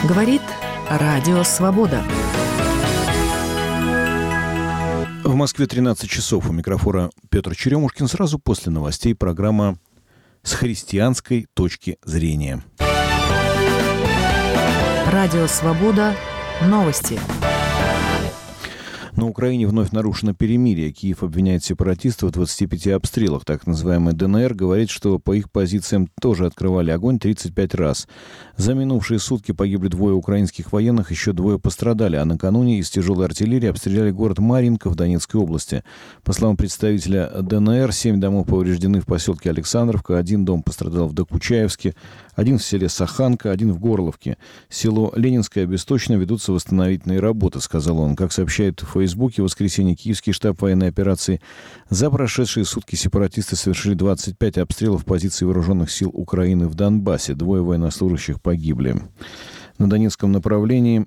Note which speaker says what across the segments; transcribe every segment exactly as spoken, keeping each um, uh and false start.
Speaker 1: Говорит Радио Свобода.
Speaker 2: В Москве тринадцать часов. У микрофона Петр Черемушкин. Сразу после новостей программа «С христианской точки зрения».
Speaker 1: Радио Свобода. Новости.
Speaker 2: На Украине вновь нарушено перемирие. Киев обвиняет сепаратистов в двадцати пяти обстрелах. Так называемый ДНР говорит, что по их позициям тоже открывали огонь тридцать пять раз. За минувшие сутки погибли двое украинских военных, еще двое пострадали, а накануне из тяжелой артиллерии обстреляли город Марьинка в Донецкой области. По словам представителя ДНР, семь домов повреждены в поселке Александровка, один дом пострадал в Докучаевске, один в селе Саханка, один в Горловке. Село Ленинское обесточено, ведутся восстановительные работы, сказал он. Как сообщает в Фейсбуке, в воскресенье Киевский штаб военной операции, за прошедшие сутки сепаратисты совершили двадцать пять обстрелов позиций вооруженных сил Украины в Донбассе. Двое военнослужащих погибли. На Донецком направлении,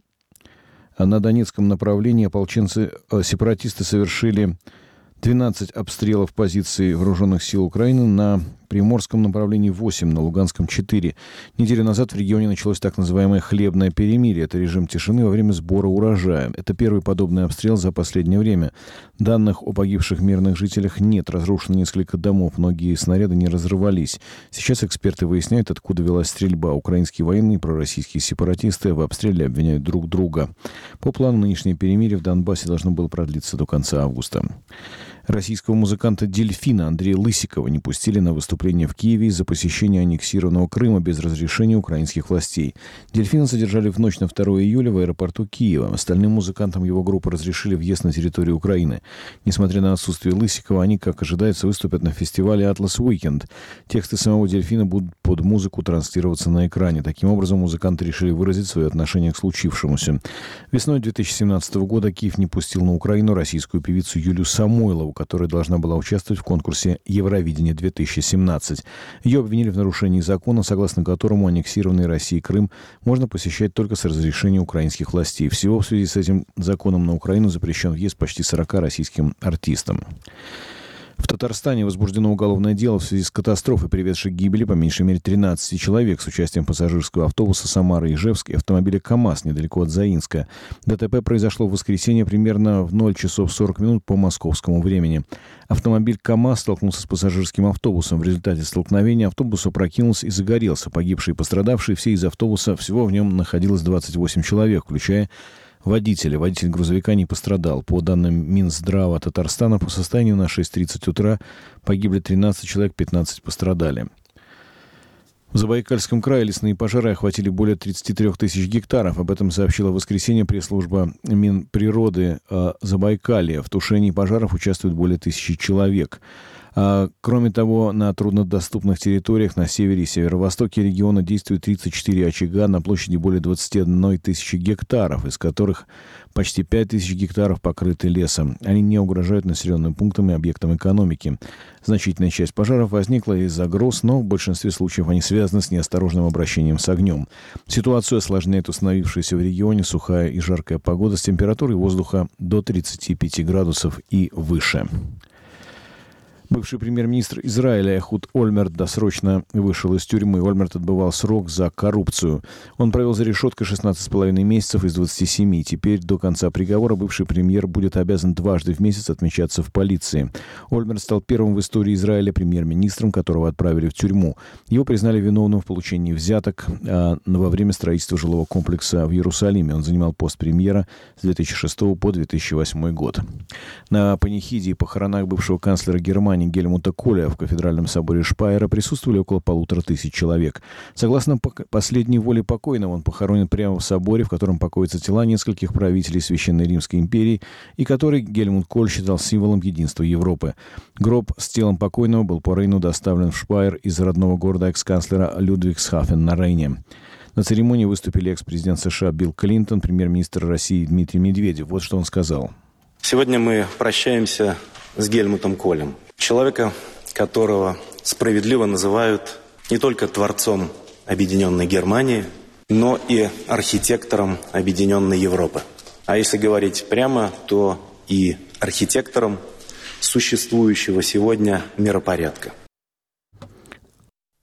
Speaker 2: на Донецком направлении ополченцы, сепаратисты совершили двенадцать обстрелов позиций вооруженных сил Украины, на Приморском направлении восемь, на Луганском четыре. Неделю назад в регионе началось так называемое хлебное перемирие. Это режим тишины во время сбора урожая. Это первый подобный обстрел за последнее время. Данных о погибших мирных жителях нет. Разрушено несколько домов. Многие снаряды не разорвались. Сейчас эксперты выясняют, откуда велась стрельба. Украинские военные и пророссийские сепаратисты в обстреле обвиняют друг друга. По плану нынешнее перемирие в Донбассе должно было продлиться до конца августа. Российского музыканта «Дельфина» Андрея Лысикова не пустили на выступление в Киеве из-за посещения аннексированного Крыма без разрешения украинских властей. «Дельфина» задержали в ночь на второе июля в аэропорту Киева. Остальным музыкантам его группы разрешили въезд на территорию Украины. Несмотря на отсутствие Лысикова, они, как ожидается, выступят на фестивале «Атлас Уикенд». Тексты самого «Дельфина» будут под музыку транслироваться на экране. Таким образом, музыканты решили выразить свое отношение к случившемуся. Весной две тысячи семнадцатого года Киев не пустил на Украину российскую певицу Юлию Самойлову, которая должна была участвовать в конкурсе «Евровидение-две тысячи семнадцать». Ее обвинили в нарушении закона, согласно которому аннексированный Россией Крым можно посещать только с разрешения украинских властей. Всего в связи с этим законом на Украину запрещен въезд почти сорока российским артистам. В Татарстане возбуждено уголовное дело в связи с катастрофой, приведшей к гибели по меньшей мере тринадцати человек с участием пассажирского автобуса «Самара-Ижевск» и автомобиля КАМАЗ недалеко от Заинска. ДТП произошло в воскресенье примерно в ноль часов сорок минут по московскому времени. Автомобиль КАМАЗ столкнулся с пассажирским автобусом. В результате столкновения автобус опрокинулся и загорелся. Погибшие и пострадавшие все из автобуса. Всего в нем находилось двадцать восемь человек, включая водителя. Водитель грузовика не пострадал. По данным Минздрава Татарстана, по состоянию на шесть тридцать утра погибли тринадцать человек, пятнадцать пострадали. В Забайкальском крае лесные пожары охватили более тридцати трёх тысяч гектаров. Об этом сообщила в воскресенье пресс-служба Минприроды Забайкалья. В тушении пожаров участвует более тысячи человек. А, кроме того, на труднодоступных территориях на севере и северо-востоке региона действует тридцать четыре очага на площади более двадцати одной тысячи гектаров, из которых почти пять тысяч гектаров покрыты лесом. Они не угрожают населенным пунктам и объектам экономики. Значительная часть пожаров возникла из-за гроз, но в большинстве случаев они связаны с неосторожным обращением с огнем. Ситуацию осложняет установившаяся в регионе сухая и жаркая погода с температурой воздуха до тридцати пяти градусов и выше. Бывший премьер-министр Израиля Эхуд Ольмерт досрочно вышел из тюрьмы. Ольмерт отбывал срок за коррупцию. Он провел за решеткой шестнадцать с половиной месяцев из двадцати семи. Теперь до конца приговора бывший премьер будет обязан дважды в месяц отмечаться в полиции. Ольмерт стал первым в истории Израиля премьер-министром, которого отправили в тюрьму. Его признали виновным в получении взяток а, во время строительства жилого комплекса в Иерусалиме. Он занимал пост премьера с две тысячи шестого по две тысячи восьмой год. На панихиде и похоронах бывшего канцлера Германии Гельмута Коля в кафедральном соборе Шпайера присутствовали около полутора тысяч человек. Согласно последней воле покойного, он похоронен прямо в соборе, в котором покоятся тела нескольких правителей Священной Римской империи и который Гельмут Коль считал символом единства Европы. Гроб с телом покойного был по Рейну доставлен в Шпайер из родного города экс-канцлера Людвигсхафен на Рейне. На церемонии выступили экс-президент США Билл Клинтон, премьер-министр России Дмитрий Медведев. Вот что он сказал.
Speaker 3: Сегодня мы прощаемся с Гельмутом Колем. Человека, которого справедливо называют не только творцом объединенной Германии, но и архитектором объединенной Европы. А если говорить прямо, то и архитектором существующего сегодня миропорядка.